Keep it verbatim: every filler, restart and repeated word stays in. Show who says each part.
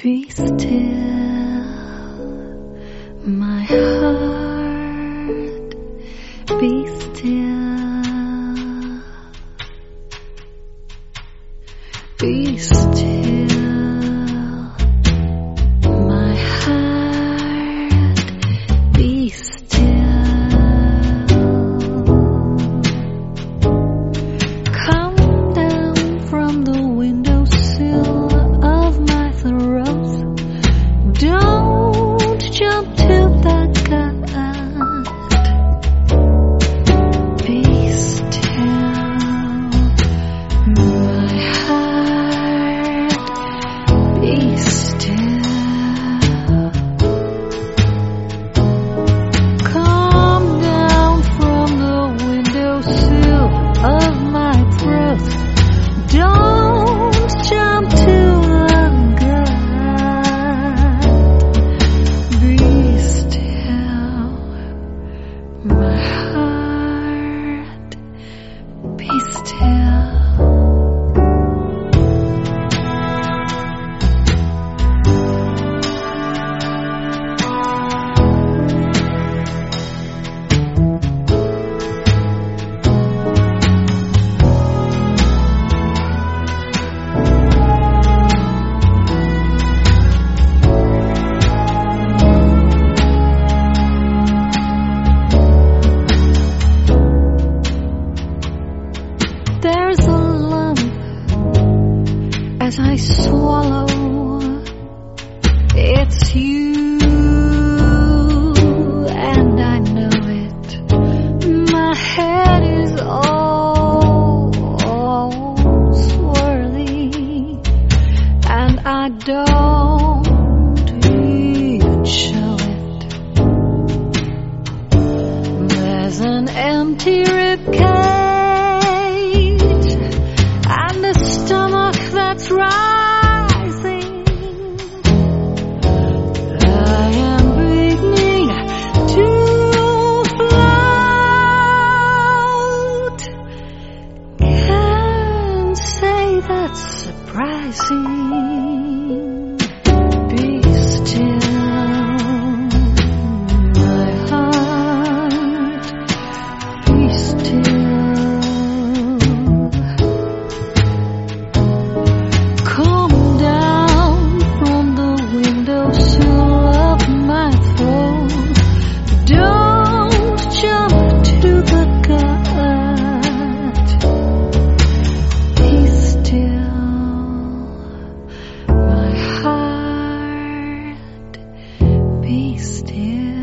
Speaker 1: Be still, my heart, be still, be still, my heart, be still, come down from the windowsill of my throat. Don't jump to the gut. Be still, my heart. Be still. Come down from the windowsill of my throat. Don't jump to the gut. My heart, be still. There's a lump as I swallow. It's you, and I know it. My head is all, all swirly, and I don't even show it. There's an empty ribcage and a stomach that's rising. I am beginning to float. Can't say that's surprising. Be still, my heart. Be still. Be still.